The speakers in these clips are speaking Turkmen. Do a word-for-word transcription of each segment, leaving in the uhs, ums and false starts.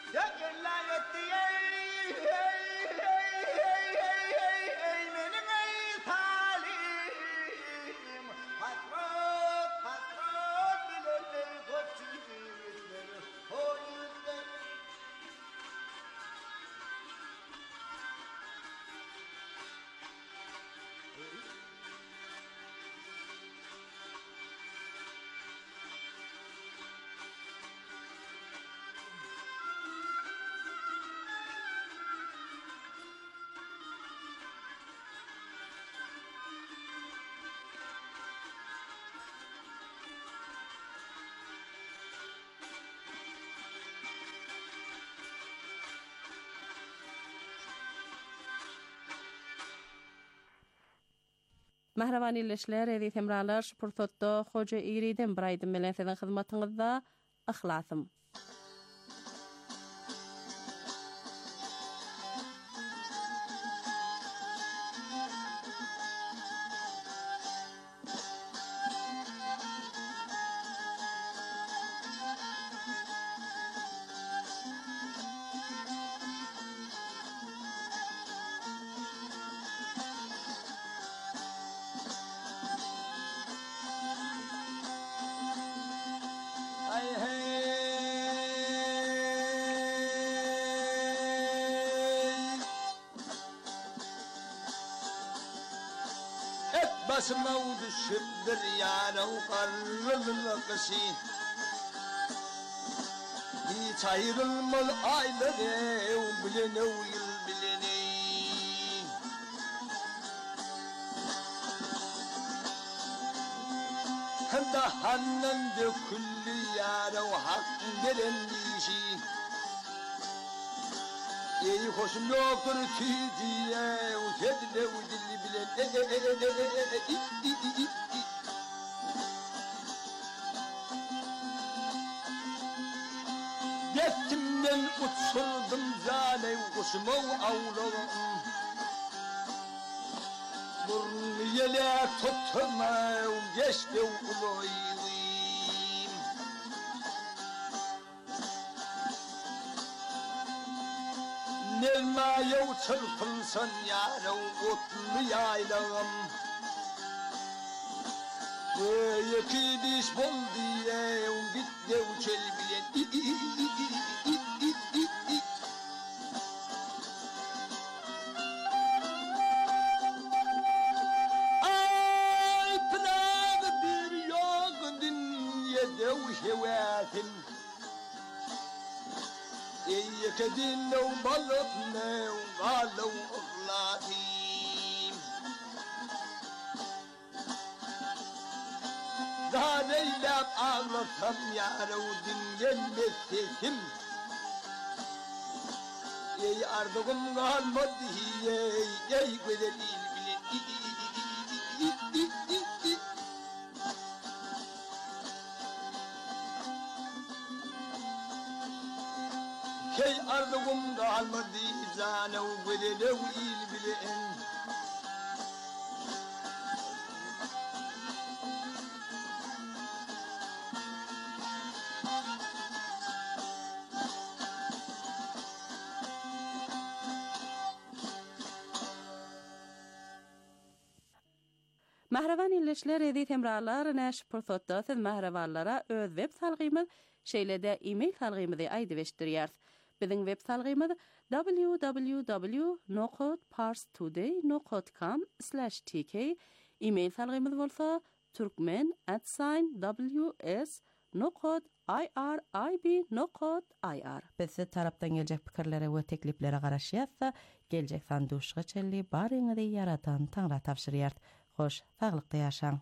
Mahravan illeşler edi temralar şpurtotda hoca iridim biraydım bilen sizin hizmetinizde ihlasım. Başıma düşüp bir yara qarrılıqışı Hiç ayrılmalı ayları bilene uyul bilene Handa hannan de kulli yara hakkın gelenlişi Ey hoşum yoktur tüdiye Ukedle udilli bilen E e e e e e e i i i i Yetimden uçurdum zane Kuşumu avlağım Burnu yele tutma Geçti ulayım Nelmaya çırpılsan yara otlu yaylağım Böyle ki diş bol diye git de uçel bilen i i i i i i i i Ay pınar bir yok dünyada uhevatim Ey kedin no balık ne galu uhlatim Zaneylem ağlasam yara udin gelmesesim Ey ardığım kalmadı ey ey güzelil bilen i i i i i i Hey ardığım kalmadı zane güzelil bilen Mahravan illeşler edi temralar näş pursatda siz mahravanlara öz web salgymyz şeýlede e-mail salgymyzy aýdybeşdirýär. Biziň web salgymyz w w w nokta parstoday nokta com slash t k e-mail salgymyz bolsa turkmen at w s nokta i r i b nokta i r. Biz tarapdan geljek pikirlere we tekliplere garaşýarsa geljek sanduşga çelli baryňyzy yaratan Taňra tapşyrýar. Hoş, sağlıkta yaşaň.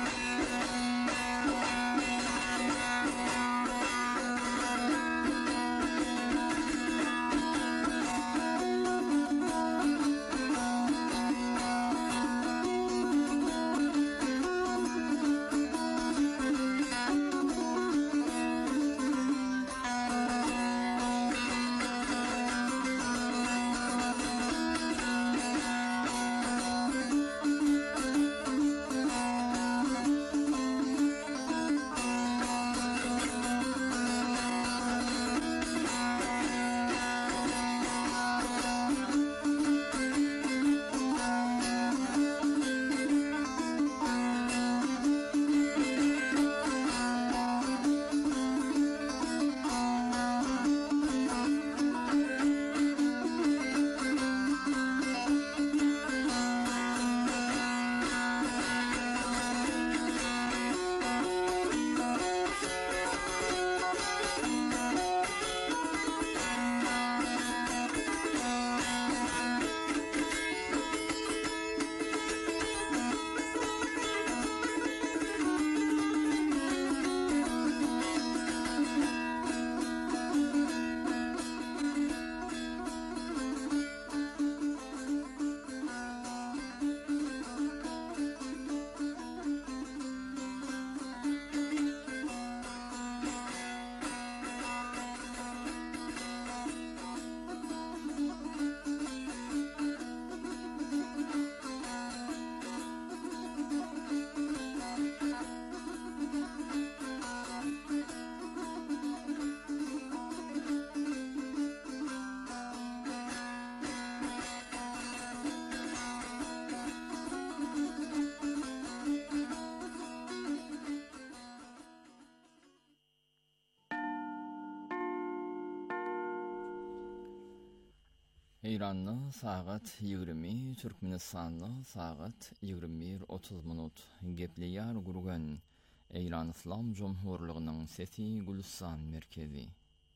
İranlı saat yigirmi, Türkmenistanlı saat yigirmi bir otuz minut. Gepliyar gurgan İran İslam Cumhurluğu'nun Sesi Gülistan merkezi.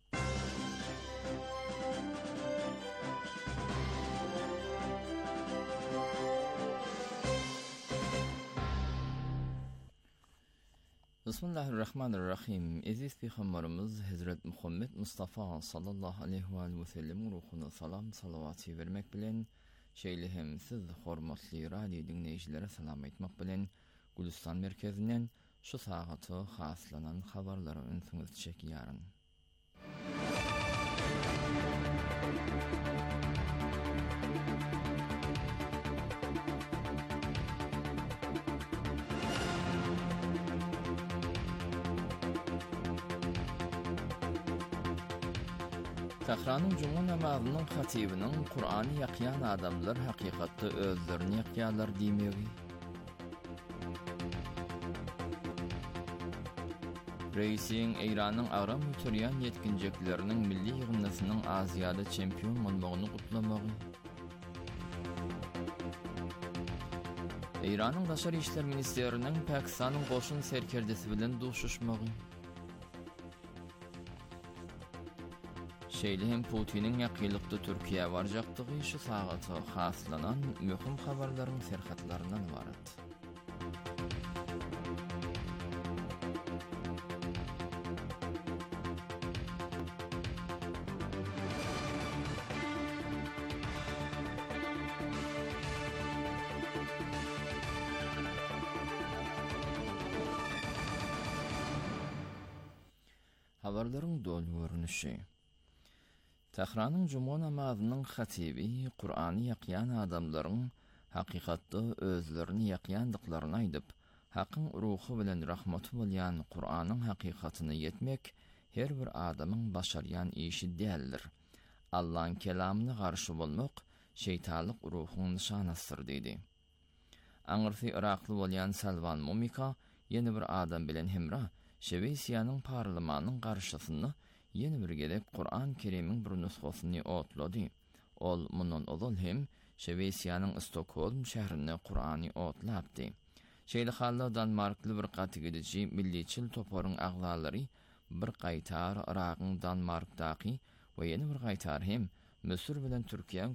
Bismillahirrahmanirrahim. Aziz peygamberimiz Hazret Muhammed Mustafa sallallahu aleyhi ve sellem ruhuna salam salavatı vermek bilen şeýlehim siz hormatly radio dinleýijilere salam etmek bilen Gülistan merkezinden şu sagaty haslanan habarlary öňüňiz çekýäryn. Tahranyň Juma namazynyň hatibiniň Qur'any ýakýan adamlar hakykatda özlerini ýakýarlar diýmegi. Reisiň Iranyň agram ýetirýän ýetkinjekleriniň milli ýygnasynyň Aziýada çempion bolmagyny gutlamagy. Iranyň Daşary işler ministeriniň Pakistanyň goşun serkerdesi bilen duşuşmagy. Şeýlehim Putiniň ýakylykda Türkiýe barjakdygy şu sagaty haslanan möhüm habarlaryň serhatlaryndan ibaret. Habarlaryň dolu görnüşi. Tahranyň Juma namazynyň hatibi Qur'any ýakýan adamlaryň hakykatda özlerini ýakýandyklaryny aýdyp, hakyň ruhy bilen rahmaty bolýan Qur'anyň hakykatyny ýetmek her bir adamyň başarýan işi däldir. Allah'ın kelamyna garşy bolmak şeytanlyk ruhynyň nişanasydyr diýdi. Aňyrty Irakly bolýan Salvan Momika ýene bir adam bilen hemra Şeweýsiýanyň parlamanynyň garşysyny ýene bir gelek Qur'an Kerimiň bir nusgasyny otlady. Ol mundan ozal hem Şeweýsiýanyň Stockholm şäherine Qur'any otlapdy. Şeýle halda Danmarkly bir gaty gidici milliçil toparyň agzalary bir gaýtar Iragyň Danmarkdaky we ýene bir gaýtar hem Mösür bilen Türkiýanyň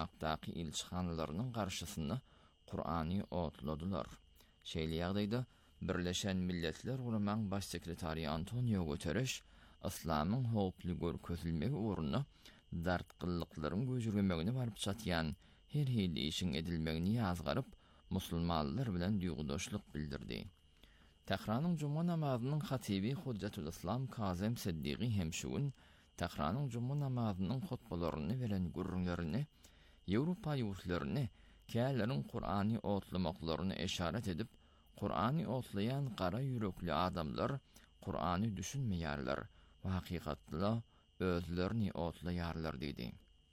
Kopenhagdaky ilçihanlarynyň garşysyny Qur'any otladylar. Şeýle ýagdaýda Birleşen Milletler Guramaň baş sekretary Antonio Guterres İslamyň howply görkezilmegi uğruna dartgyllyklaryň göjürmegini barıp çatýan her hili işin edilmegini ýazgaryp musulmanlar bilen duýgudaşlyk bildirdi. Tehranyň Juma namazynyň hatibi Hujjatul Islam Kazem Siddiqi hem şugun Tehranyň Juma namazynyň hutbalaryny beren gurrunlaryny Ýewropa ýurtlaryny kälerin Qur'any otlamaklaryny eşaret edip Qur'any otlayan qara yürekli adamlar Qur'any düşünmeýärler we hakykatda özlerini otlaýarlar dedi.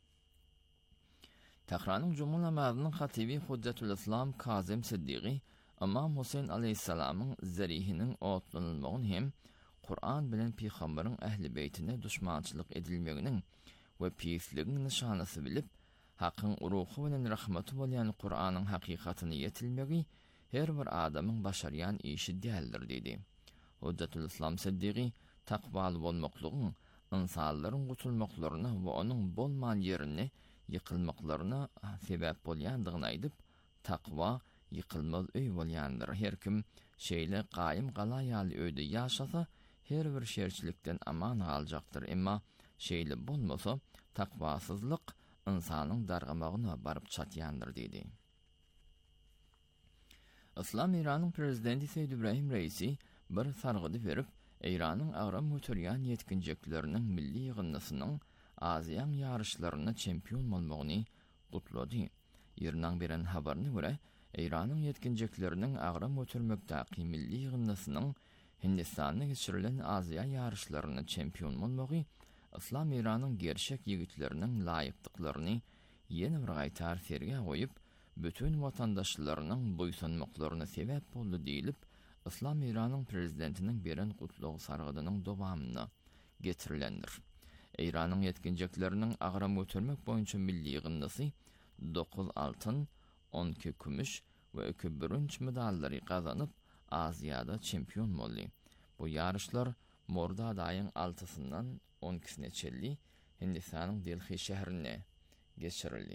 Tehranyň Juma namazynyň hatibi Hujjatul Islam Kazem Siddiqi Imam Husayn aleyhissalamyň zerihiniň otlanylmagyny hem Qur'an bilen Peýgamberiň ähli beytine düşmançylyk edilmeginiň we pisliginiň nişanasy bilip hakyň ruhy bilen rahmaty bolýan Qur'anyň hakykatyny ýetilmegi her bir adamyň başarýan işi däldir dedi. Hujjatul Islam Siddiqi takwaly bolmaklygyň insanlaryň gutulmaklaryna we onuň bolman ýerini ýykylmaklaryna sebäp bolýandygyny aýdyp, takwa ýykylmaz öý bolýandyr. Her kim şeýle gaýym galaýaly öýde ýaşasa, her bir şerçilikden aman galjakdyr. Emma şeýle bolmasa, takwasyzlyk insanyň dargamagyna baryp çatýandyr dedi. Islam İran'ın prezidenti Seyyid İbrahim Reisi bir sargıdy berip, İran'ın agram götürýän yetkinjekleriniň milli ýygynlysynyň Aziýan ýarışlaryna çempion bolmagyny gutlady. Ýernaň beren habaryna görä, İran'ın yetkinjekleriniň agram götürmekdäki milli ýygynlysynyň Hindistanda geçirilen Aziýa ýarışlaryna çempion bolmagy Islam İran'ın gerçek ýigitleriniň laýykdyklaryny ýene bir gaýtar serge goýup, bütün watandaşlarynyň boýsunmaklaryna sebäp boldy diýilip, Islam İran'ın prezidentiniň beren gutlugy sargydynyň dowamyna getirilendir. İran'ın yetkinjekleriniň agram götürmek boýunça milli ýygynlysy dokuz altyn, on iki kümüş we iki bürünç medallary gazanyp Aziýada çempion boldy. Bu ýarışlar Mordad aýyň altysyndan on ikisine çelli Hindistanyň Delhi şäherine geçirildi.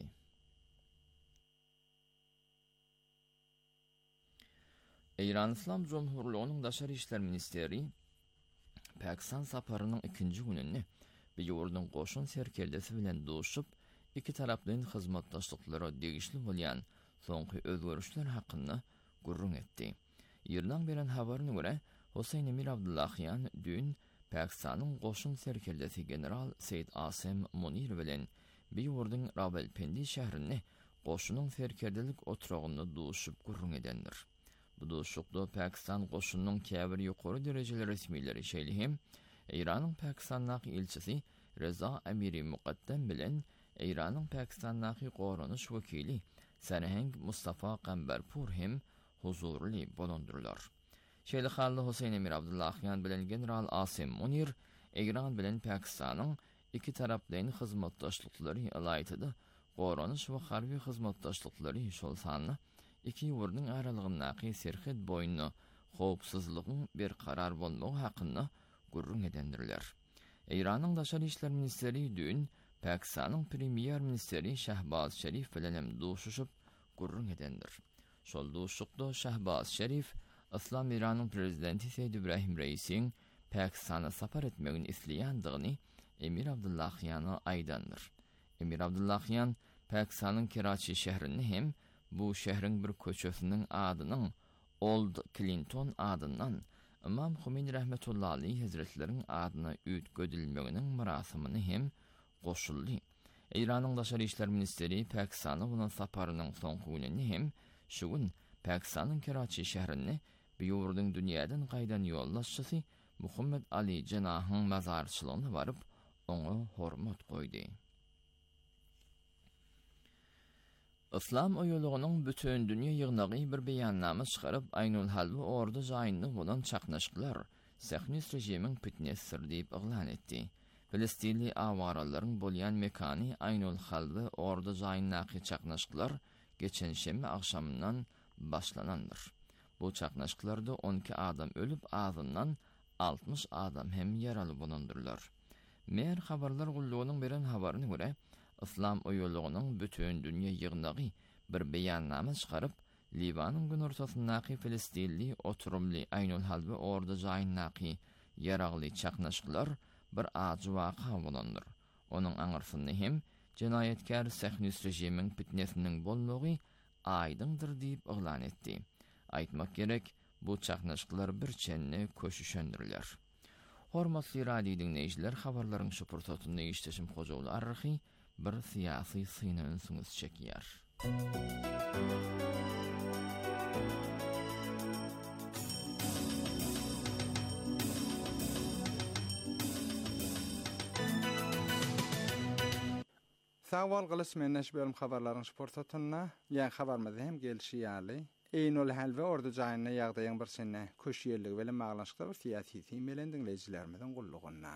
İran İslam Cumhurluğu'nun Daşary işler ministeri Pakistan saparynyň ikinji gününi bir ýurdun goşun serkeldesi bilen doşup iki taraplyň hyzmatdaşlyklary degişli bolýan soňky özgörüşler hakkında gurrun etdi. Ýerden beren habaryna görä, Husayn Emir Abdullahyan dün Pakistanyň goşun serkeldesi general Seyyid Asim Munir bilen bir ýurdun Rawalpindi şäherine goşunyň serkeldelik oturagyny doşup gurrun edendir. Bu doşukda Pakistan goşunynyň käbir ýokary derejeli resmileri şeýle hem İran'ın Pakistandaky elçisi Reza Amiri Muqaddam bilen İran'ın Pakistandaky goranyş wekili Sarhang Mustafa Qambarpur hem huzurly bolundurlar. Şeýle halda Husayn Emir Abdullahyan bilen general Asim Munir İran bilen Pakistanyň iki taraplyň hyzmatdaşlyklary alaýtydy. Goranyş we harby hyzmatdaşlyklary şol sanly iki ýurdun aralygyndaky serhit boýuny howpsuzlygyň bir karar bolmagy hakynda gurrun edendirler. İran'ın Daşary işler ministeri dün Pakistanyň premier ministeri Şahbaz Şerif bilen hem doşuşup gurrun edendir. Şol doşukda Şahbaz Şerif Islam İran'ın prezidenti Seyyid İbrahim Reisiň Pakistana sapar etmegini isleýändigini Emir Abdullahyan'a aýdandyr. Emir Abdullahyan Pakistanyň Karachi şäherinde hem bu şäheriň bir köçesiniň adynyň Old Clinton adyndan İmam Humeini rahmetullahi aleyhi hazretleriň adyna üýtgedilmeginiň murasymy hem goşuldy. İran'ın Daşary işler ministeri Pakistana bunun saparynyň soňky gününi hem şu gün Pakistanyň Karachi şäherine bir ýurdun dünýäden gaýdan ýollaşçysy Muhammed Ali Cenahyň mazarçylygyna baryp oňa hormat goýdy. Islam oýulugynyň bütün dünýä ýygnagy bir beýannama çykaryp Aynul Halwy ordu jaýynda bolan çaknaşyklar Sähnist rejimiň pitnesir diýip iglan etdi. Filistinli awaralylaryň bolýan mekany Aynul Halwy ordu jaýyndaky çaknaşyklar geçen şemme akşamyndan başlanandyr. Bu çaknaşyklarda on iki adam ölüp azyndan altmış adam hem ýaraly bolundurlar. Mer habarlar gullugynyň beren habaryna görä, Islam oýulugynyň bütün dünýä ýygnagy bir beýannama çykaryp Libanın gün ortasındaky Filistinli oturumly Aynul Halve ordu jaýyndaky yaragly çaknaşyklar bir ajy waka bolandyr. Onuň aňyrsyny hem jenayetkär Sahnus rejimiň fitnesiniň bolmagy aýdyndyr diýip oglan etdi. Aýtmak gerek, bu çaknaşyklar bir çenne köşüşendirler. Hormatly radio dinleýijiler, habarlaryň şu pursatyny eşdeşim hojawly arry bir syýasy syny öňsüňiz çekýär. Sağwal gylys menneş bölüm habarlaryň sportatyna ýa habarmyzy hem gelişi ýaly. Aynul Halve ordu jaýyna ýagdaýyň bir senne köş ýerligi bilen maglanşykda bir syýasy melendiň dinleýijilerimiň gullugyna.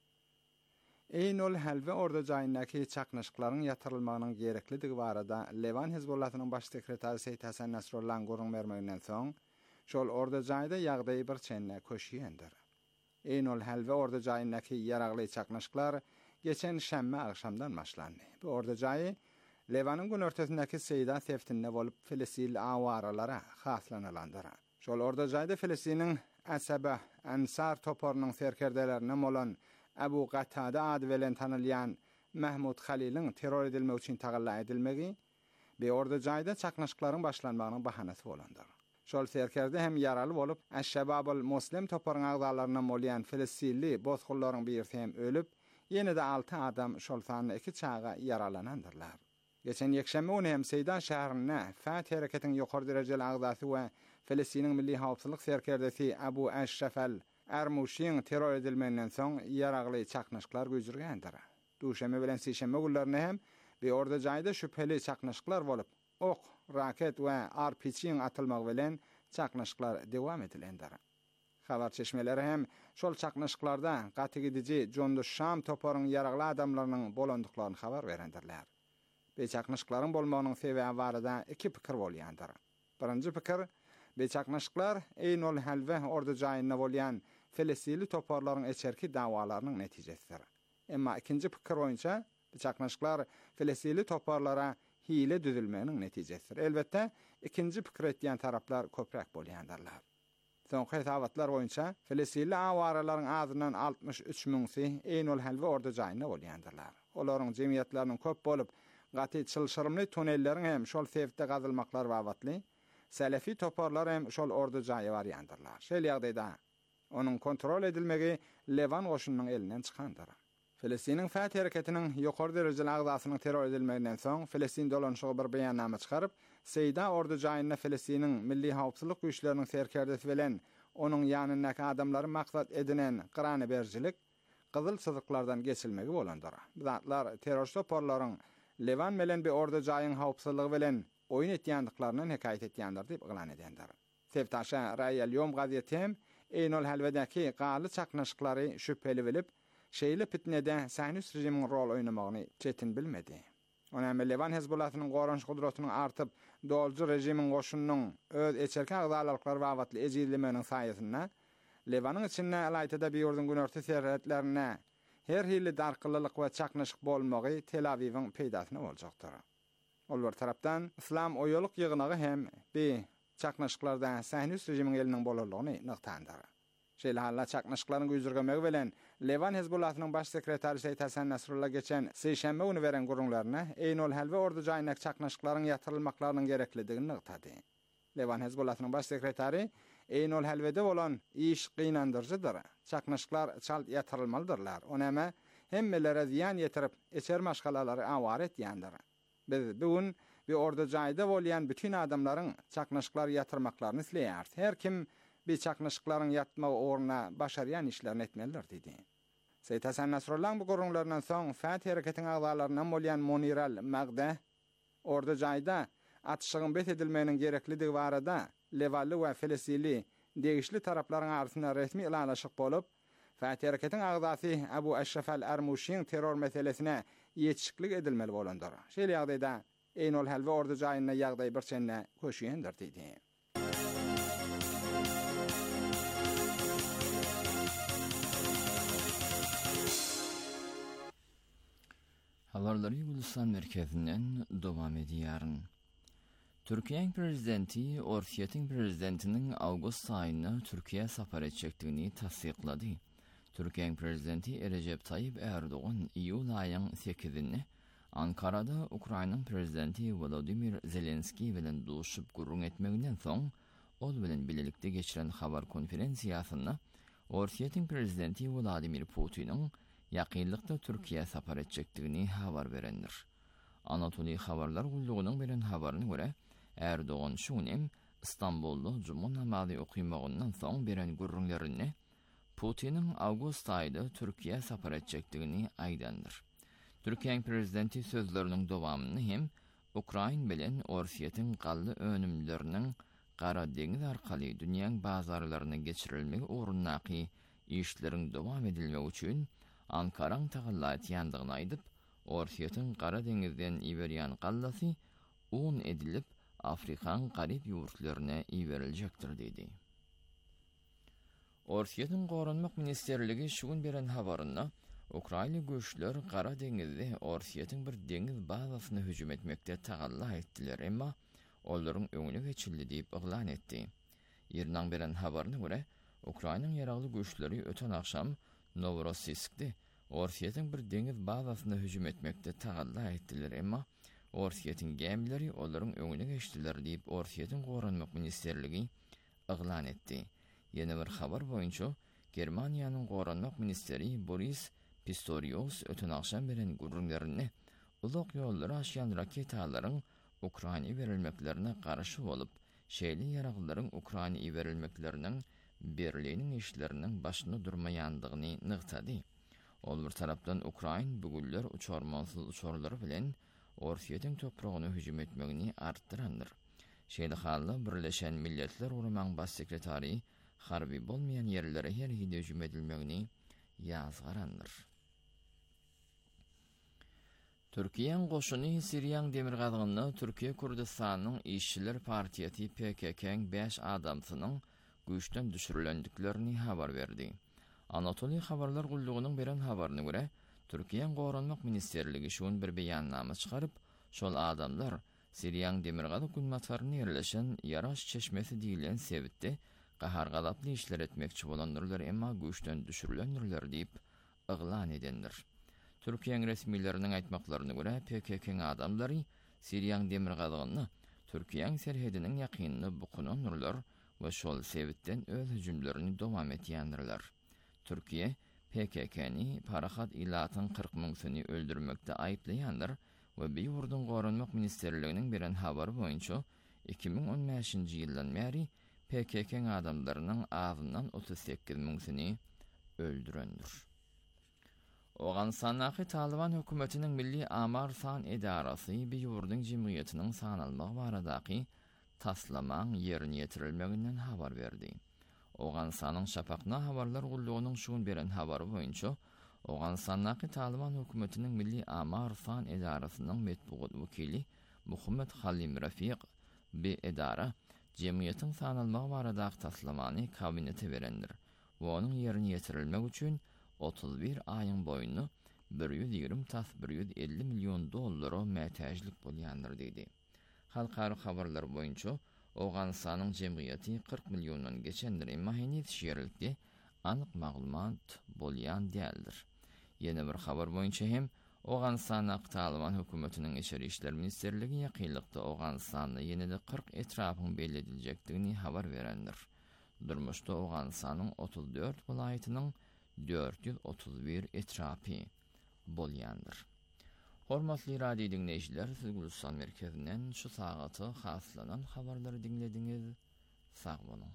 Aynul Halve ordu jaýyndaky çaknaşyklaryň ýatyrylmagynyň gereklidigi barada Levan Hizbullahynyň baş sekretary Seyit Hasan Nasrullaň gurrun bermegininden soň şol ordu jaýda ýagdaýy bir senne köş ýendir. Aynul Halve ordu jaýyndaky ýaragly çaknaşyklar geçen şemme akşamdan başlandy. Bu ordu jaýy Levanyň gün ortasyndaky Seyda seftinde bolup Filistil awaralara haslanylandyr. Şol ordu jaýda Filistiniň Asaba Ansar toporunyň serkerdelerine bolan Abu Qatada ady bilen tanylýan Mahmud Halil'in terror edilmek üçin tagalla edilmegi we ordu jaýda çaknaşyklaryň başlanmagynyň bahanasy bolandyr. Şol serkerde hem yaraly bolup Aş-Şababul Muslim toporunyň agdalaryndan bolan Filistinli bozgullaryň birisi hem ölüp, ýene-de altı adam şol sanyň iki çağa yaralanandyrlar. Geçen yekşembe onu hem Seydan şäherine Fat hereketiň ýokary derejeli agdasy we Filistiniň milli hawpsuzlyk serkerdesi Abu Ash-Shafal Armushiň terror edilmegininden soň yaragly çaknaşyklar göjürgendir. Duşeme bilen sişeme günlerine hem bir ordu jaýda şüpheli çaknaşyklar bolup, ok, raket we R P G'ň atylmagy bilen çaknaşyklar dewam edilendir. Habar çeşmeleri hem şol çaknaşyklarda gaty gidici Jondu Şam toporunyň yaragly adamlarynyň bolandyklaryny habar berendirler. Bu çaknaşyklaryň bolmagynyň sebebi barada iki pikir bolýandyr. Birinji pikir, bu çaknaşyklar Aynul Halve ordu jaýyna bolan Filistinli toporlaryň eçerki dawalarynyň netijesidir. Emma ikinji pikir boýunça bu çaknaşyklar Filistinli toporlara hile düzülmeginiň netijesidir. Elbetde ikinji pikir etýän taraplar köprek bolýandyrlar. Soňky hesabatlar boýunça Filistinli awararyň azyndan altmış üç miňsi Aynul Halve ordu jaýyna bolýandyrlar. Olaryň jemgyýetleriniň köp bolup, gaty çylşyrymly tunellerin hem şol sebäpde gazylmaklar wagtly, Selefi toporlar hem şol ordu jaýy barýandyrlar. Şol ýagdaýda onuň kontrol edilmegi Levan goşunynyň elinden çykandyr. Filistiniň Fat hereketiniň ýokary derejeli agdasynyň terror edilmeginden soň Filistin dolanşygy bir beýannama çykaryp, Seyda ordu jaýyna Filistiniň milli hawpsuzlyk güýçleriniň serkerdesi bilen onuň ýanyndaky adamlary maksat edinen qyrany berjilik, gyzyl syzyklardan geçilmegi bolandyr. Bu zatlar terror toporlaryň Levan bilen bir ordu jaýyň hawpsuzlygy bilen oýun etýändiklaryny hekaýet etýändir diýip oglan edendir. Sevtaşa Ra'yal Yom gazetem Aynul Halve'deki galy çaknaşyklary şüpheli bilip, şeýle fitnede Sahnus rejimiň rol oýnamagyny çetin bilmedi. Onam Levan Hizbullahynyň goranç gudratynyň artyp, dolju rejimiň goşunynyň öz eçerki agdalaryklary wagtly ejizlemeginiň saýasynda Levanyň içinde alaytada bir ýurdun gün orta serhetlerine her hili darkylylyk we çaknaşyk bolmagy Tel Aviwiň peýdasyna boljakdyr. Ol bir tarapdan İslam oýalyk ýygynagy hem bir çaknaşyklardan Sahnus rejimiň eliniň bolarlygyny nyktandyr. Şeýle halla çaknaşyklaryň göjürgemegi bilen Levan Hizbullahynyň baş sekretary Seyit Hasan Nasrullah geçen seýşembe günü beren gurrunlaryna Aynul Halve ordu jaýyna çaknaşyklaryň ýatyrylmaklarynyň gereklidigini nykdady. Levan Hizbullahynyň baş sekretary Aynul Halve'de bolan iş gynandyrjydyr. Çaknaşyklar çalt ýatyrylmalydyrlar. Onama hemmelere ziýan ýetirip eçer maşgalalary awar etýändir. Biz bugün bir ordu jaýda bolýan bütün adamlaryň çaknaşyklar ýatyrmaklaryny isleýär. Her kim bir çaknaşyklaryň ýatma oruna başarýan işlerini etmelidir diýdi. Seyit Hasan Nasrullah bu gurrunlaryndan soň Fat hereketiň agdalaryndan bolýan Moniral Magda ordu jaýda atışygyň bet edilmeginiň gereklidigi barada Levalli we Filistinli degişli taraplaryň arasynda resmi ilanlaşyk bolup, Fat hereketiň agdasy Abu Ash-Shafal Armushiň terror meselesine ýetişiklik edilmeli bolandyr. Şeýle ýagdaýda Aynul Halve ordu jaýyna ýagdaý bir çenne köşýändir diýdi. Habarlary Gülistan merkezinden dowam edýär. Türkiýeň prezidenti Orsiýetiň prezidentiniň awgust aýyna Türkiýe sapar etjekdigini tasdiklady. Türkiýeň prezidenti Recep Tayyip Erdoğan iýul aýynyň sekizinde Ankarada Ukrainanyň prezidenti Volodymyr Zelenski bilen duşup gurrun etmeginden soň ol bilen bilelikde geçiren habar konferensiýasynda Orsiýetiň prezidenti Vladimir Putin'in ýakynlykda Türkiýe sapar etjekdigini habar berendir. Anatoli Habarlar Gullugynyň beren habaryna görä Erdoğan şunem İstanbulda Cuma namazy okuymagynyň soň beren gurrunlaryny Putin'in awgust aýda Türkiýe sapar etjekdigini aýdandyr. Türkiýe prezidenti sözleriniň dowamyny hem Ukraina bilen Orsiýetiň gally önümleriniň Gara deňiz arkaly dünýäň bazarlaryna geçirilmegi ugrundaky işleriň dowam edilmegi üçin Ankaraň tagallat ýandygyny aýdyp, Orsiýetiň Gara deňizden iberýän gallasy un edilip Afrikan garip ýurtlaryna iberilejekdir dedi. Orsiýetiň Goranmak ministerligi şu gün beren habaryna Ukraina göçler Gara deňizde Orsiýetiň bir deňiz bazasyna hüjüm etmekde tagalla etdiler, emma olaryň öňüne geçildi diýip oglan etdi. Ýerden beren habaryna görä, Ukrainanyň ýaragly göçleri öten akşam Novorossiyskde Orsiýetiň bir deňiz bazasyna hüjüm etmekde tagalla etdiler, emma Orsiýetiň gemileri olaryň öňüne geçdiler diýip Orsiýetiň Goranmak ministerligi oglan etdi. Ýene bir habar boýunça Germaniýanyň Goranmak ministeri Boris Pistorius öten akşam beren gurrunlaryny ulak ýollary aşýan raketalaryň Ukraina berilmeklerine karşı bolup, şeýle ýaraglaryň Ukraina berilmekleriniň berliğinin işlerinin başında durmayandygyny nygtady. Ol bir tarapdan Ukraina bugünler uçarmansız uçarlary bilen Orsiýetiň topragyna hüjüm etmegini artdyrandyr. Şeýle halda Birleşen Milletler Uramaň baş sekretary harby bolmayan ýerlere her hili hüjüm edilmegini ýazgarandyr. Türkiýeň goşuny Siriýaň demirgazygyny Türkiýe Kurdistanyň İşçiler Partiýasy P K K'ň beş adamsynyň güýçden düşürilendiklerini habar berdi. Anatoli Habarlar Gullugynyň beren habaryna görä, Türkiýeň Goranmak ministerligi şuň bir beýannama çykaryp, şol adamlar Siriýaň demirgazy gulmatlaryny ýerleşen Yaraş çeşmesi diýilen sebitde gahargalaply işler etmekçi bolanlar emma güýçden düşürilendirler diýip oglan edendir. Türkiýeň resmileriniň aýtmaklaryna görä P K K'ň adamlary Siriýaň demirgazygyny Türkiýeň serhediniň ýakynyny bukunanlar we şol sebitden öz hüjümlerini dowam etýändirler. Türkiýe P K K'ni parahat ilatyň kırk müňsini öldürmekde aýplaýandyr we bir ýurdun Goranmak ministerliginiň beren habary boýunça iki bin on beşinji ýyldan beri P K K'ň adamlarynyň azyndan otuz sekiz müňsini öldürendir. Ogansanaky Taliban hökümetiniň Milli Amar San Edarasy bir ýurdun jemgyýetiniň sanalmagy baradaky taslamaň ýerine ýetirilmeginden habar berdi. Ogansanyň Şapakna Habarlar Gullugynyň şuň beren habary boýunça Ogansanaky Taliban hökümetiniň Milli Amar San Edarasynyň metbuat wekili Muhammed Halim Rafiq bi edara jemgyýetiň sanalmagy baradaky taslamany kabinete berendir. Bu onuň ýerine ýetirilmek üçin otuz bir aýyň boýuny bir ýüz ýigrim tas bir ýüz elli million dollary mätäjlik bolýandyr diýdi. Halkary habarlar boýunça Ogansanyň jemgyýeti kırk milliondan geçendir, emma henüz şeýerlikde anyk maglumat bolýan däldir. Ýene bir habar boýunça hem Ogansanyň Taliban hökümetiniň Içeri işler ministerligi ýakynlykda Ogansanyň ýene-de kırk etrapyň belli ediljekdigini habar berendir. Durmuşda Ogansanyň otuz dört welaýatynyň dört yüz otuz bir etrapy bolýandyr. Hormatly radio dinleýijiler, siz Gulistan merkezinden şu sagaty haslanan habarlary dinlediňiz. Sag bolun.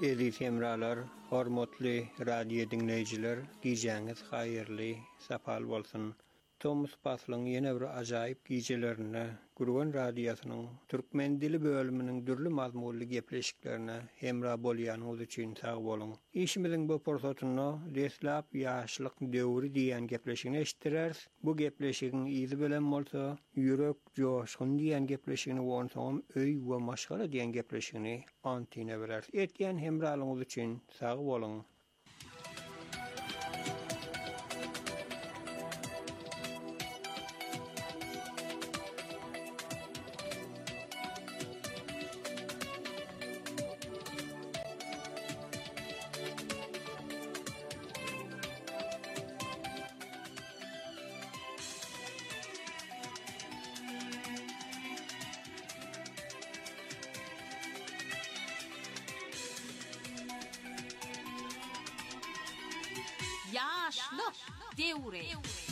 Eziz hemralar, hormatly radio dinleyiciler, giyeceğiniz hayırlı, sapal bolsun. Thomas Paslyň ýene bir ajaýyp gijelerini Gurgan Radiosynyň türkmen dili bölüminiň dürli mazmunly gepleşiklerine hemra bolýanyňyz üçin sag bolun. Işimiziň bu porsatyny leslap ýaşlyk döwri diýen gepleşigini eşitdirers. Bu gepleşigiň izi bilen bolsa, ýürek joşgun diýen gepleşigini wonsoň öý we maşgala diýen gepleşigini antine berers. Etýän hemralyňyz üçin sag bolun. Yaşlyk döwri.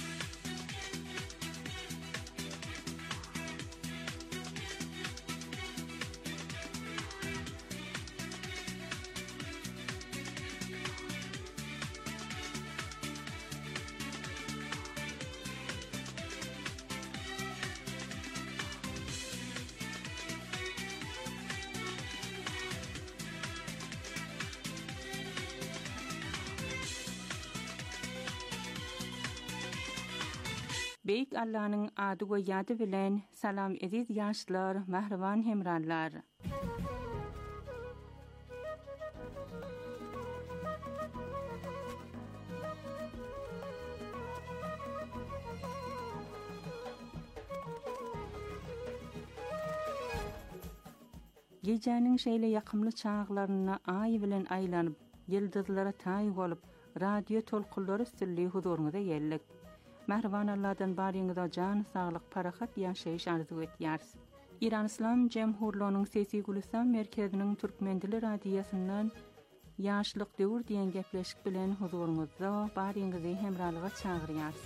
Beyk Allah'nın adı ve yadı bilen salam edid yaşlar, mahravan hemrallar. Gecenin şeýle ýakymly çağlaryna ay bilen aýlanyp, ýyldızlara taý bolup, radio tolkunlary üstünligi huzuruňyza geldik. Mahravan Allah'dan baryňyza jan saglyk parahat ýaşaýyş arzu etýäris. İran İslam Jemhurluğunun Sesi Gülistan merkeziniň türkmen dili radiosundan ýaşlyk döwür diýen gepleşik bilen huzuruňyza baryňyzy hemralyga çagyrýarys.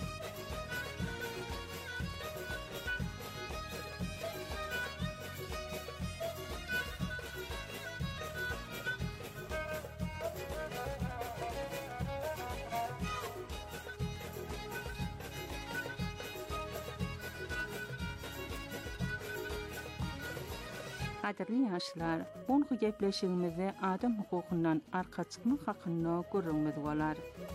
Kaderli yaşlar, onғы gepleşigimizi adam hukukundan arka çıkmak hakkında görürümüz bolar.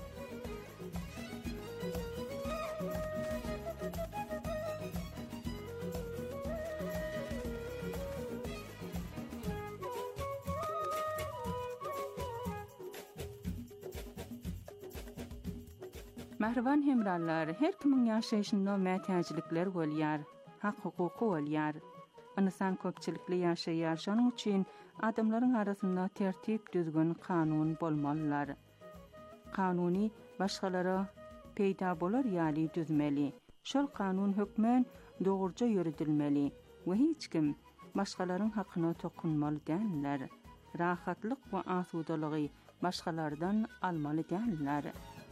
Mahravan hemrallar, her kimin yaşayışında mätäçilikler bolýar, hak hukuky bolýar. Insan köpçilikli ýaşaýar, şonuň üçin adamlaryň arasynda tertip düzgün kanun bolmalylar. Kanuny başgalara peýda bolar ýaly düzmeli. Şol kanun hökmen dogurça ýürüdilmeli we hiç kim başgalaryň hakyna tokunmaly däller. Rahatlyk we asudalygy başgalardan almaly däller.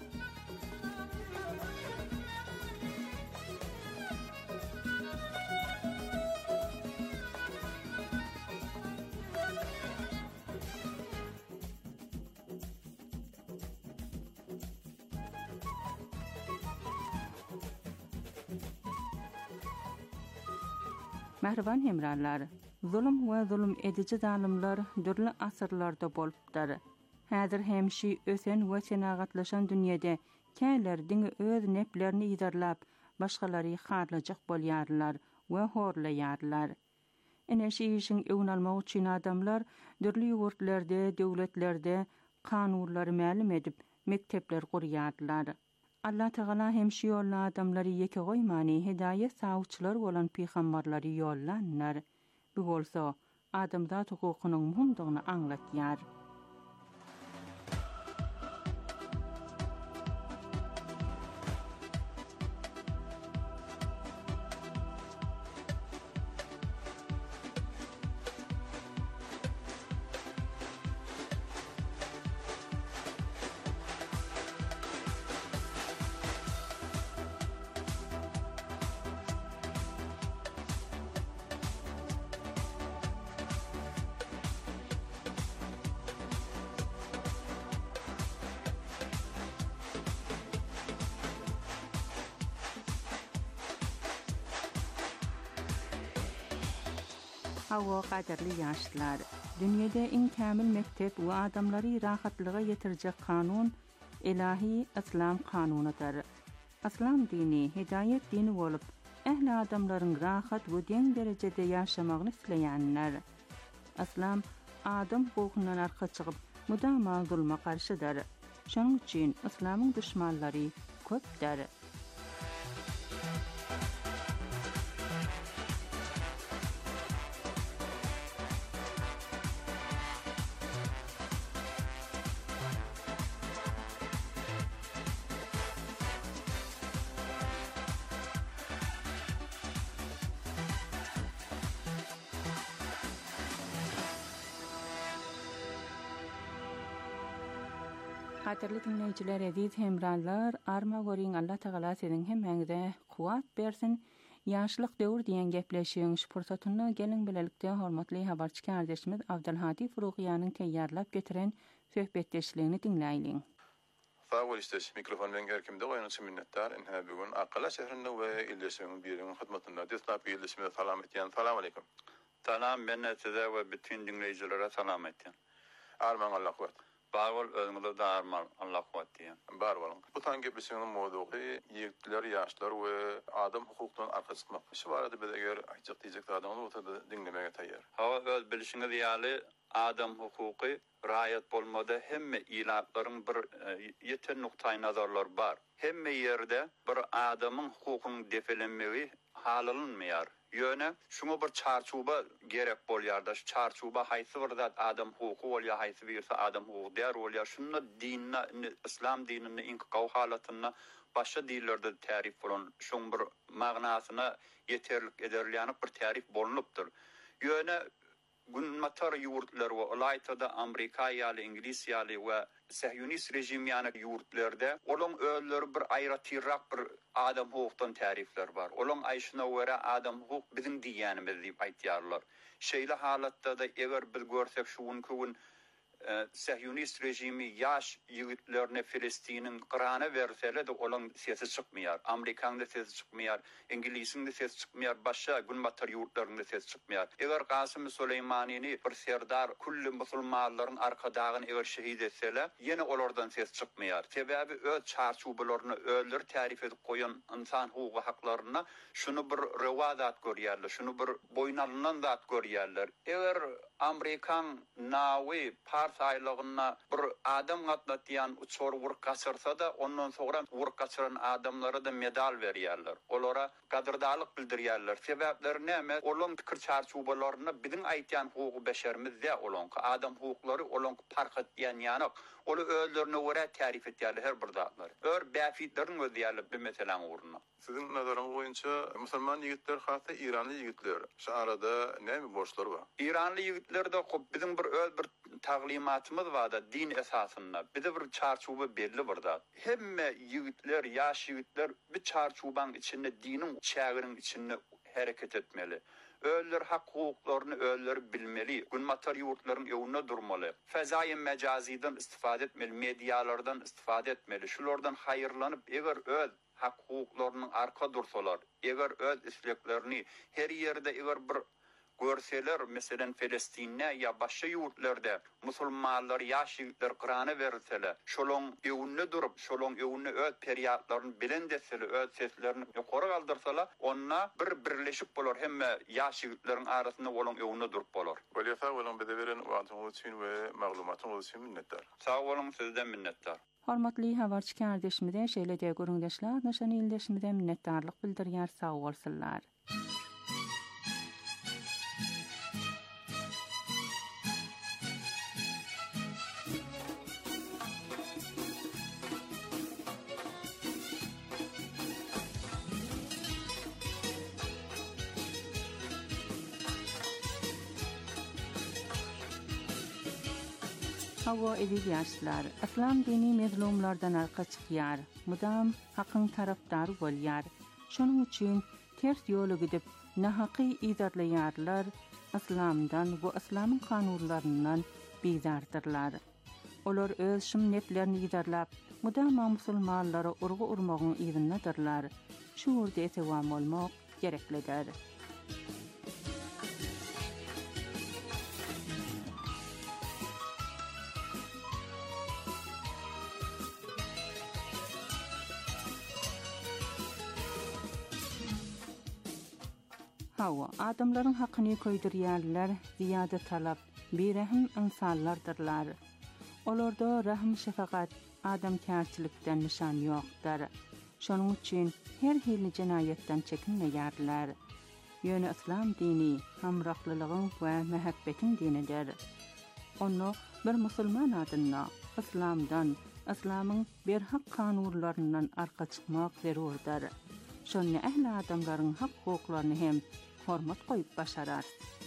Mahravan hemrallar, zulüm we zulüm edici zalimler dürli asırlarda bolupdyr. Häzir hemşi ösen we senagatlaşan dünýede käler diňe öz neplerini ýydarlap, başgalary harlajak bolýarlar we horlaýarlar. Ene şi işin öwün almak üçin adamlar dürli ýurtlarda, döwletlerde kanunlary mälim edip, mektepler gurýarlar. Allah Teala hemşi ýolly adamlary ýeke goýmany, hidaýet sawçylar bolan peýgamberleri ýollanlar. Bu bolsa, adamzat hukukynyň muhimdigini aňlatýar. Hawa qadarlı yaşlılar. Dünyada en kamil mektep ve adamları rahatlığa yetirecek kanun ilahi İslam kanunudur. İslam dini hidayet dini olup ehli adamların rahat ve den derecede yaşamağını isteyenler. İslam adam hukukundan arka çıkıp müdama zulma karşıdır. Şunun için İslam'ın düşmanları köpdür. Qadirli dinleyiciler, aziz hemrallar, arma gorin Allah Teala sizin hemmeňize kuwat bersin. Yaşlyk döwür diýen gepleşiň şupursatynda gelin bilelikde hormatly habarçy kardeşimiz Abdulhadi Furugiýanyň teýýarlap getiren söhbetdeşligini dinläýin. Sağ istes mikrofon ben erkimde goýanyň minnetdar. Inha bugün Aqala şehrinde we ildesiň biriň hyzmatynda destlap ildesime salam etýän. Salam aleykum. Salam ben size we bütün dinleýijilere salam etýän. Arman Allah kuwat. Bağol özüňizde de arman Allah kuwat diýen. Bar bolan. Bu taň gepleşiňiň mowdugy ýigitler, ýaşlar we adam hukukundan arka çykmak. Şu barada biz eger açyk diýjek adamlar otada dinlemege taýýar. Hawa öz bilişiňiz ýaly adam hukuky raýat bolmada hemme ilahlaryň bir ýeten nuktaý nazarlar bar. Hemme ýerde bir adamyň hukukyny defelenmegi halylynmaýar. Yöne şunu bir çarçuba gerek bolýarda. Şu çarçuba haýsy bir zat adam hukuky bolýar, haýsy birisi adam hukuky der bolýar. Şunu dinne, İslam dinini inqaw halatyna başga dillerde täriif bolan, şoň bir magnasyna yeterlik ederilýän bir täriif bolunypdyr. Yöne günmatar ýurtlar we Alaytada Amerika ýaly İnglis ýaly we Sahyonist rejim ýany ýurtlarda olaň öýleri bir aýratyrrak bir adam hukukdan täriifler bar. Olaň aýşyna görä adam hukuk biziň diýänimiz diýip aýtýarlar. Şeýle halatda da eger biz görsek şu gün Sahyonist rejimi yaş ýigitlerine Filistiniň Qur'ana bersele de olaň sesi çykmaýar. Amerikanyň da sesi çykmaýar, İngilisiň de sesi çykmaýar, başga günmatar ýurtlaryň da sesi çykmaýar. Eger Qasym Süleymaniyni bir serdar kulli musulmanlaryň arkadagyny eger şehit etsele, ýene olardan ses çykmaýar. Sebäbi öz çarçubalaryny öldür täriif edip goýan insan hukuky haklaryna şunu bir rewazat görýärler, şunu bir boýnalynan zat görýärler. Eger Amerikan nawy parsaýlygyna bir adam gatnaýan uçor wurk gaçyrsa da ondan sonra wurk gaçyran adamlara da medal berýärler. Olara gadyrdalyk bildirýärler. Sebäpleri näme? Olaň pikir çarçubalaryny biziň aýtýan hukuky beşerimizde olaň adam hukuklary olaň park etýän ýanyk. Ola öýlerine görä täriif etýärler her bir zatlar. Ör bäfitleriň özýärler bir meselen uğruna. Sizin nazaryňyz boýunça musulman ýigitler hata İranly ýigitler. Şu arada näme boşlar bar? İranly ýigitlerde biziň bir öz bir taglimatymyz bar da din esasynda. Bize bir çarçuba belli bir da. Hemme ýigitler, ýaş ýigitler bir çarçubaň içinde diniň çägiriniň içinde hereket etmeli. Öýler hak hukuklaryny öýler bilmeli. Günmatar ýurtlaryň ýewine durmaly. Fezaýy mejaziden istifade etmeli, medialardan istifade etmeli. Şulardan haýyrlanyp eger öz hak hukuklarynyň arka dursalar, eger öz isлекlerini her ýerde eger bir görseler, meselen Filistinne ya başga ýurtlarda musulmanlar ýaşylar Qur'ana berseler, şolaň ýewine durup, şolaň ýewine öz periýatlaryny bilen desele, öz seslerini ýokary galdyrsalar, onna bir birleşik bolar, hemme ýaşylaryň arasynda olaň ýewine durup bolar. Bolýa sag bolan bize beren wagtyňyz üçin we maglumatyňyz üçin minnetdar. Sag bolun, sizden minnetdar. Hormatly habarçy kardeşimize şeýle de görüňdeşler, näşe ýyldaşymyza minnetdarlyk bildirýär, sag bolsunlar. Hawa eziz ýaşlar, İslam dini mezlumlardan arka çykýar, mudam hakyň tarapdary bolýar. Şonuň üçin ters ýola gidip nahaky izarlaýarlar, İslamdan we İslamyň kanunlaryndan bizardyrlar. Olar öz şym neplerini izarlap, mudam musulmanlara urgu urmagyň ýerindädirler. Şu ýerde ese wam bolmak gereklidir. Hawa, adamların haqqını köydürýärler, ziyade talap, birahim insanlardırlar. Olarda rahm şefaqat, adamkärçilikden nişan ýokdur. Şonuň üçin her hili jenayetden çekinmeýärler. Ýöne İslam dini hamraklylygyň we mehabbetiň dinidir. Onu bir musulman adyna İslamdan, İslamyň berhak kanunlaryndan arka çykmak zerurdur. Şonu ähli adamlaryň hak hukuklaryny hem hormat goýup başarar.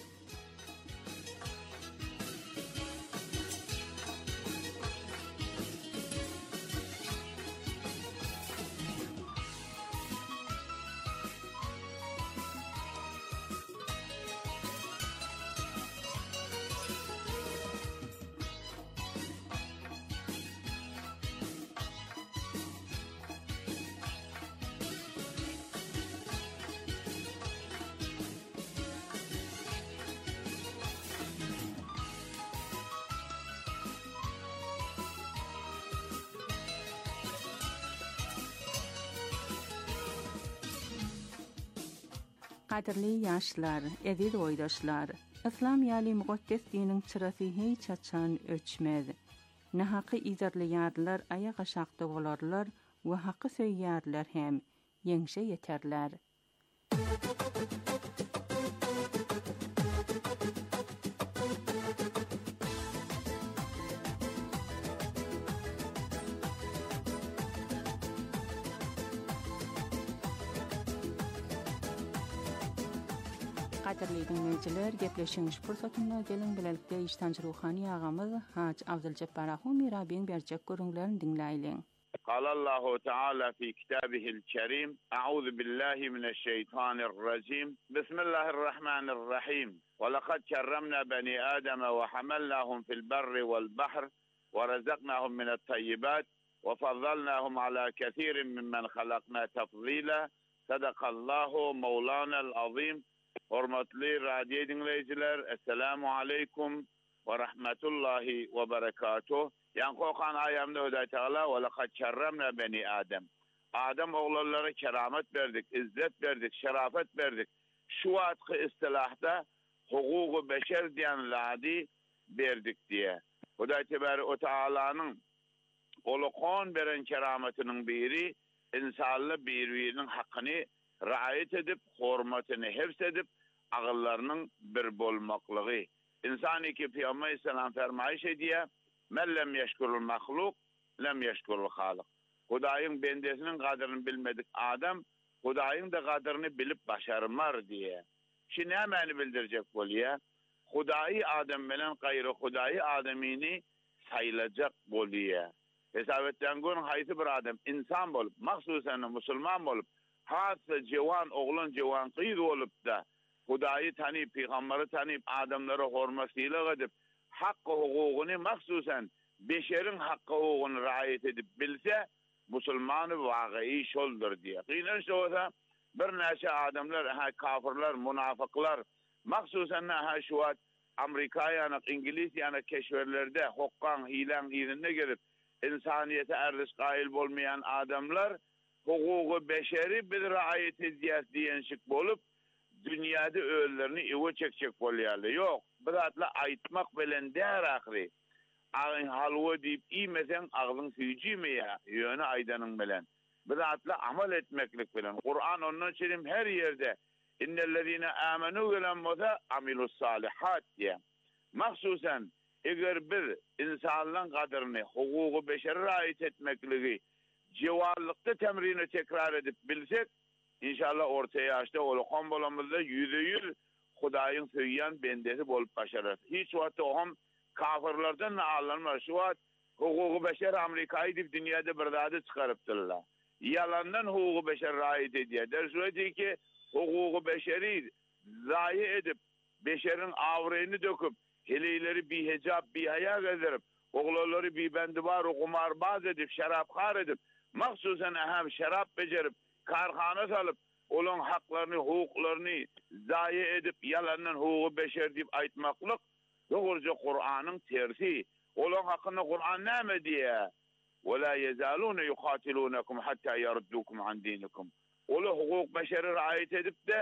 Qadirli ýaşlar, eziz oýdaşlar, İslam ýaly muqaddes diniň çyrasy hiç açan öçmez. Nahaqy izarlaýarlar, aýak aşakda bolarlar we haqqy söýýärler hem ýeňşe ýeterler. Qadirli dinleyijiler, gepleşiňiz pursatyna gelen bilelikde iştanjy ruhani agamyz Haç Abduljabbbar Ahumi Rabbin berjek görüňlerini dinläýilen. قال الله تعالى في كتابه الكريم أعوذ بالله من الشيطان الرجيم بسم الله الرحمن الرحيم ولقد كرمنا بني آدم وحملناهم في البر والبحر ورزقناهم من الطيبات وفضلناهم على كثير ممن خلقنا تفضيلا صدق الله مولانا العظيم. Hormatly radio dinleyijiler, assalamu aleykum ve rahmetullahi ve berekatuh. Yankokan ayamda Hudaý Teala ve laqad kerremna beni Adem. Adam oğullara keramet verdik, izzet verdik, şerafet verdik. Şu vatqı istilahda hukuku beşer diýen ladi verdik diye. Hudaý Teala'nın olukon beren kerametinin biri insanlı birbirinin hakkını raayet edip, hormatını hefs edip, ağıllarının bir bolmaklığı. İnsan iki Peygamber Aleyhisselam fermayış ediyor, men lem yeşkurul mahluk, lem yeşkurul halik. Hudaýyň bendesinin kadrini bilmedik adam, Hudaýyň da kadrini bilip başarmar diye. Şi nämäni bildirjek bolýar? Hudaý adam bilen gaýry Hudaý adamyny saýlajak bolýar. Hesabetden gün haýsy bir adam insan bolup, mahsusan musulman bolup, hasy jewan oğlan jewan kız bolup da Hudaýy tanyp, peýgamberi tanyp, adamlara hormatlylyk edip, haqqy hukugyny mahsusan beşeriň haqqy hukugyny raýat edip bilse, musulmany wagyi şoldur diye. Gynan şoňa bir näçe adamlar, ha kafirler, munafyklar, mahsusan ha şu wagt Amerika ýa-ni İngiliz ýa-ni keşwerlerde hokkan, hilan ýerine gelip insaniýete erdiş gaýyl bolmayan adamlar hukuky beşeri bir raýat edýär diýenşik bolup dünýäde öýlerini ewe çekçek bolýarlar. Ýok, biratla aýtmak bilen där ahry. Agyň halwa diýip iýmesen agyň süýjümeýär, ýöne aýdanyň bilen. Biratla amal etmeklik bilen. Kur'an ondan çelim her yerde innellezine amenu bilen moza amilus salihat diye. Mahsusan eger bir insanlyň gadyryny, hukuky beşeri raýat etmekligi jewarlykda temrini tekrar edip bilsek, İnşallah ortaya ýaşda olukon bolamyzda yüze yüz Hudaýyň söýýän bendesi bolup başarar. Hiç wagt oham kafirlerden alınmaz. Şu wagt hukuky beşer Amerikaýy dip dünýäde bir zady çykarypdyrlar. Yalandan hukuky beşer raýat edýär. Derşuýdy ki hukuky beşeri zayi edip beşeriň awryny döküp, heleýleri bi hejab, bi haýa gezdirip, oglary bi bendibar, gumarbaz edip, şarapxar edip, mahsusan hem şarap bejerip karhana salıp, olan haklarını, hukuklaryny zayi edip, yalandan hukuky beşer diýip aýtmaklyk, dogurja Kur'anyň tersi. Olan hakkında Kur'an näme diýär? وَلَا يَزَالُونَ يُقَاتِلُونَكُمْ حَتَّى يَرُدُّوكُمْ عَنْ دِينِكُمْ. Ola hukuk beşeri raýat edip de,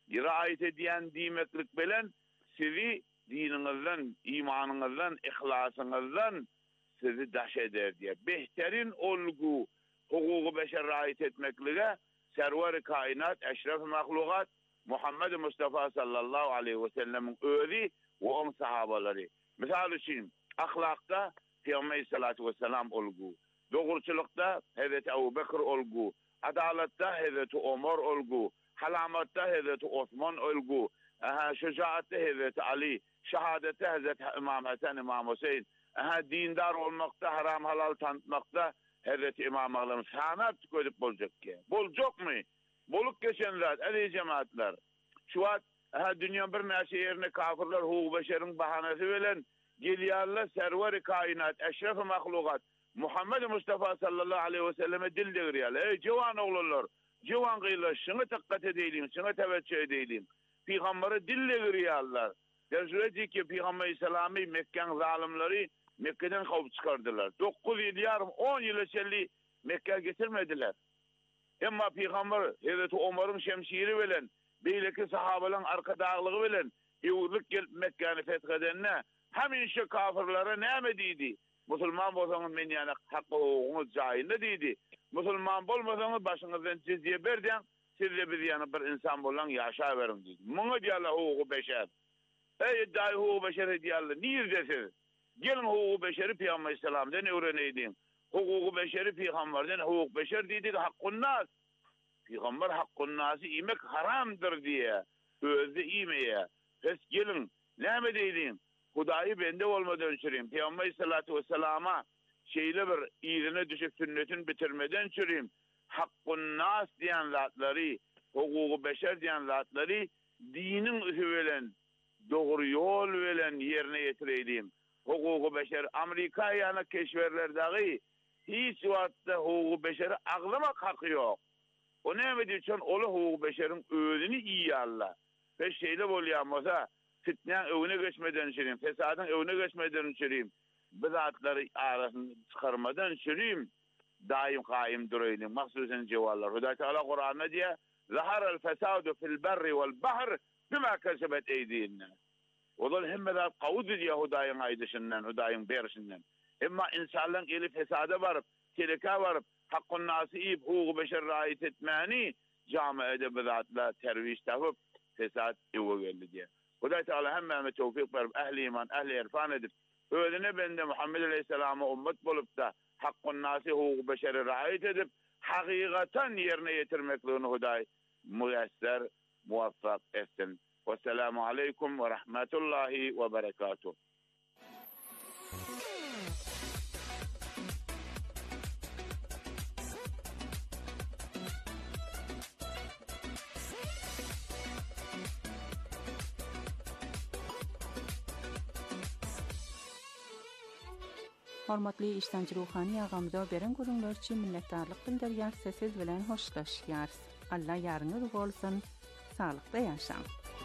riayet ediyen diýmeklik bilen sizi dininizden, imanınızdan, ihlasınızdan sizi daş eder diye. Behterin olgu, hukuku beşer riayet etmeklige server-i kainat, eşref-i mahlukat Muhammed Mustafa sallallahu aleyhi ve sellem'in özü ve on sahabaları. Misal için ahlakta Peygamber sallallahu aleyhi ve sellem olgu, doğrulçulukta Hazreti Ebu Bekir olgu, adalatta Hazreti Ömer olgu, halamatta Hazreti Osman olgu, aha, şücaatta Hazreti Ali, şehadette Hazreti İmam Hasan, İmam Hüseyin, aha, dindar olmakta, haram halal tanıtmakta Hazreti İmam Ağlamız sanat koyup bolacak ki. Bolacak mı? Boluk geçenler, eli cemaatler. Şu an aha, dünya bir nasi yerine kafirler, hukuk beşerin bahanesi veren, geliyarlar server-i kainat, eşref-i mahlukat, Muhammed Mustafa sallallahu aleyhi ve selleme dil devriyalar. Ey civan oğullar, civan kıyılar, şunu takkat edeyliyim, şunu teveccüh edeyliyim. Peygamber'e dil devriyalar. Dersi ki Peygamber-i Selam'ı Mekke'nin zalimleri Mekke'den kavup çıkardılar. dokuz yıl yarım, on yıl içerli Mekke'ye getirmediler. Ama Peygamber Hazreti Ömer'in şemsiyeri bilen, beyleki sahabenin arka dağlığı bilen, Yahudluk gelip Mekke'ni fethedenine, hemen şu kafirlere ne mediydi? Müslüman bolsanız men yani hakkı oğunuz cayında deydi. Müslüman bolmasanız başınızdan cizye berden, siz de biz yani bir insan bolan yaşa verin deydi. Munu diyallah hukuku beşer. Ey dahi hukuku beşer diyallah, niye desiniz? Gelin hukuku beşeri Peygamber Aleyhisselam'dan öğreneydin. Hukuku beşeri Peygamber'den hukuk beşer deydi, hakkun nas. Peygamber hakkun nası imek haramdır diye, özde imeye. Pes gelin, ne mi deydin? Hudayı bende olmadan çüreyim. Peygamber Aleyhisselatü Vesselam'a şeyle bir iyiliğine düşüp sünnetin bitirmeden çüreyim. Hakkun nas diyen zatları, hukuku beşer diyen zatları, dinin ühüvelen, doğru yol veren yerine getireydim. Hukuku beşer, Amerika yana keşverlerdeki hiç vakitte hukuku beşeri ağlamak hakkı yok. O ne mi diyorsun? Ola hukuku beşerin özünü iyi Allah. Ve şeyle bolyamasa, fitnen evine geçmeden çüreyim, fesadın evine geçmeden çüreyim, bidatları arasını çıkarmadan çüreyim, daim kaim durayım. Maksusen cevallar. Hüda Teala Kur'an'da diye, zaharal fesadu fil berri vel bahr bima kesebet eydiyinne. O da hemmeler kavudu diye Huday'ın aydışından, Huday'ın berişinden. Ama insanların eli fesada varıp, teleka varıp, hakkun nası iyip, hukuku beşer rayet etmeni, camiede bidatla terviş tapıp, fesat evo geldi diye. Huda Teala hemmeme tevfik verip, ehli iman, ehli irfan edip, öğlene bende Muhammed Aleyhisselam'a ümmet bulup da, hakkun nasi hukuku beşeri rayet edip, hakikaten yerine getirmekliğini Huday müyesser, muvaffak etsin. Vesselamu aleykum ve rahmetullahi ve berekatuhu. Hormatly işlemci ruhani ağamda beren görünler için minnettarlyk bildirýär, sesiz bilen hoşlaşýar. Allah ýaryňyz bolsun, sağlykda ýaşaň.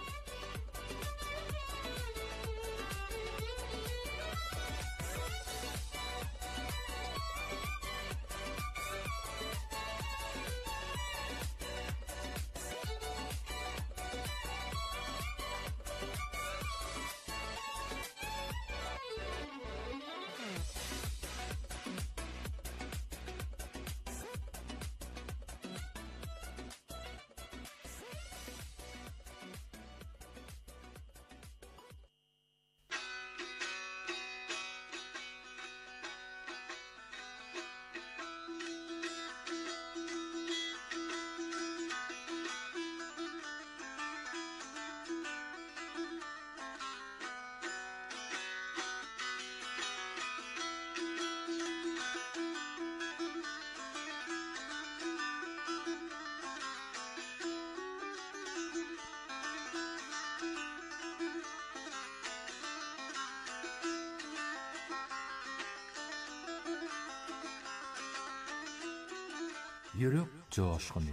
Yürek coşkunu.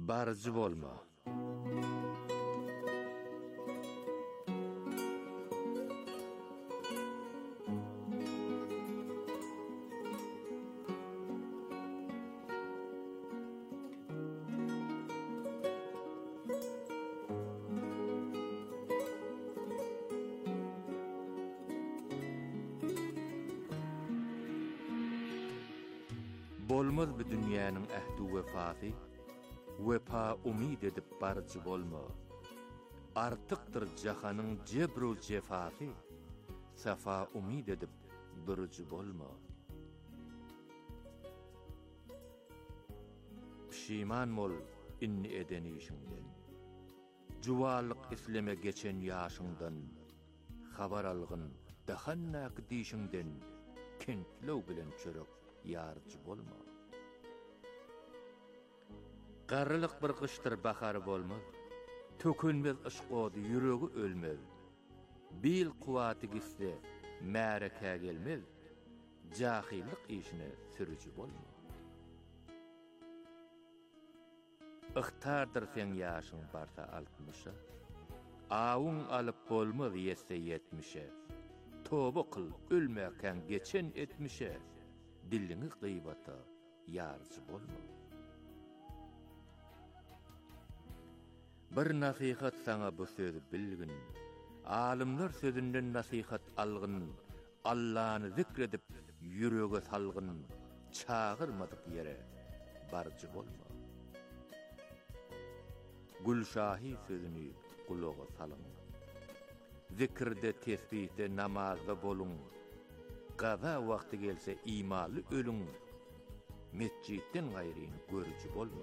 barjı bolma. Bolmaz bu dünyanın ehdu vefası, vefa umid edip barcı bolma. Artıktır jahanın cebru cefası, safa umid edip bürcü bolma. Pişiman mol inni edeni işinden, juvallık isleme geçen yaşından, habar algın dahannak dişinden, kentlew bilen çörek yarcı bolma. Garrylyk bir kıştır bahar bolmaz, tökülmez ışgody ýüregi ölmez. Bil kuwaty gitse märeke gelmez, jahillik işine sürücü bolma. Ihtardır sen yaşın barsa altmışa, awun alıp bolmaz yetse yetmişe. Toba kıl ölmeken geçen etmişe, dilini gıybata yarcı bolma. Bir nasihat sana bu sözü bilgin, alimler sözünden nasihat algın, Allah'ını zikredip yüreğe salgın, çağırmadık yere barcı bolma. Gülşahi sözünü kulağa salın, zikirde, tesbihde, namazda bolun, gaza vakti gelse imalı ölün, mescitten gayrini görücü bolma.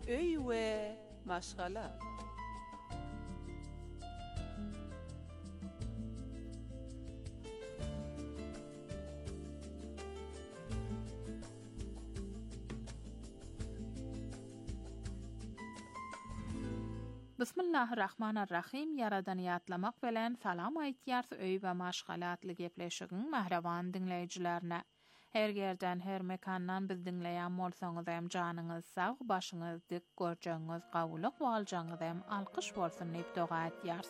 öy we maşgala. Bismillahirrahmanirrahim. Yaradan ýatlamak bilen salam aýtýar öý we maşgalatly gepleşigiň mähreban dinleýijilerine. Her yerden her mekandan biz dinleýän bolsaňyz hem janyňyz sag, başyňyz dik, görjeňiz gawulyk boljaňyz hem alkyş bolsun diýip doga etýär.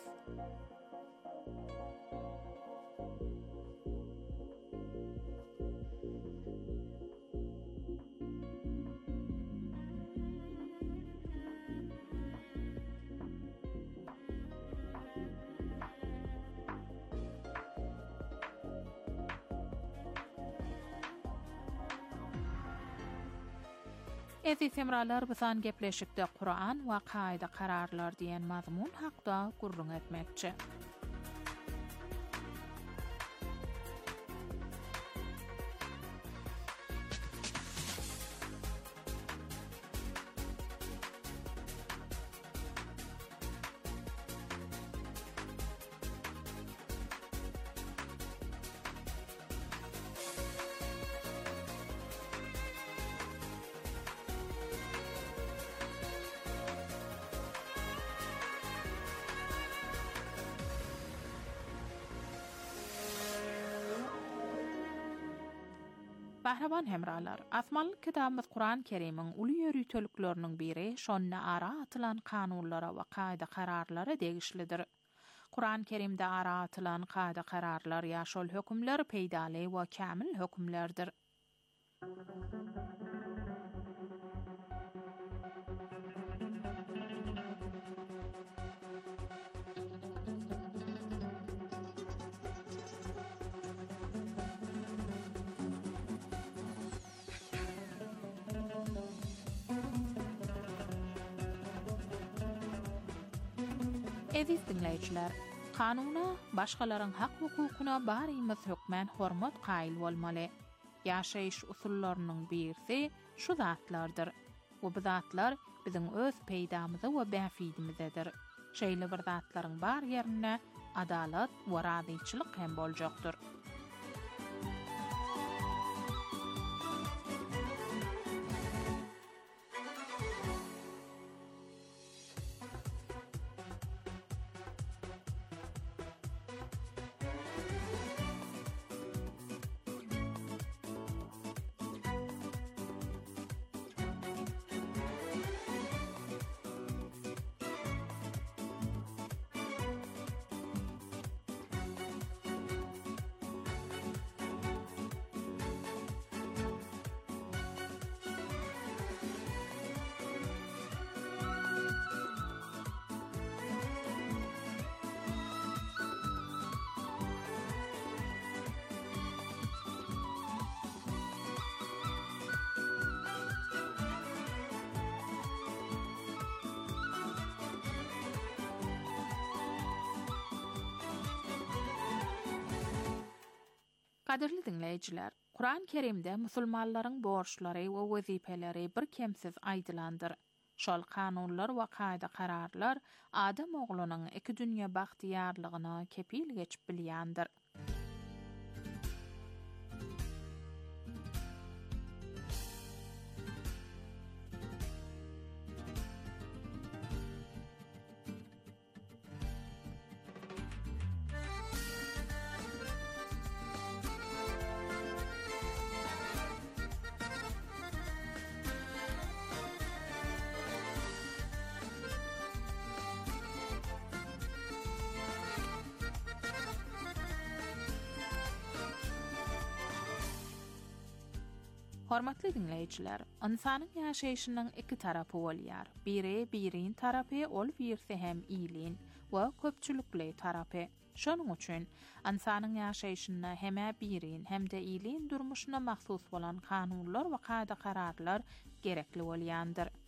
Ezi semralar bisan gepleşikde Kur'an we kaýda kararlar diýen mazmun hakda gurrun etmekçi. Bahraban hemralar, asmanly kitabymyz Kur'an Kerimiň uly ýörüýtelikleriniň biri şonna ara atylan kanunlara we kaýda kararlara degişlidir. Kur'an Kerimde ara atylan kaýda kararlar ýa-şol hökümler peýdaly we kamil hökümlerdir. Eziz dinleyijiler, kanuna başgalaryň hak hukukuna barymyz hökmen hormat gaýyl bolmaly. Ýaşaýyş usullarynyň birisi şu zatlardyr. Bu zatlar biziň öz peýdamyza we bäfidimizdir. Şeýle bir zatlaryň bar ýerine adalat we radyçylyk hem boljakdyr. Kadirli dinleyijiler, Kur'an Kerimde musulmanlaryň borçlary we wezipeleri bir kemsiz aýdylandyr. Şol kanunlar we kaýda kararlar adam oglunyň iki dünýä bagtyýarlygyna kepil geçip bilýändir. Hormatly dinleyijiler, insanyň ýaşaýyşynyň iki tarapy bolýar. Biri biriň tarapy, ol birse hem iyiliň we köpçülikli tarapy. Şonuň üçin insanyň ýaşaýyşyna hem biriň hem de iyiliň durmuşyna mahsus bolan kanunlar we kaýda kararlar gerekli bolýandyr.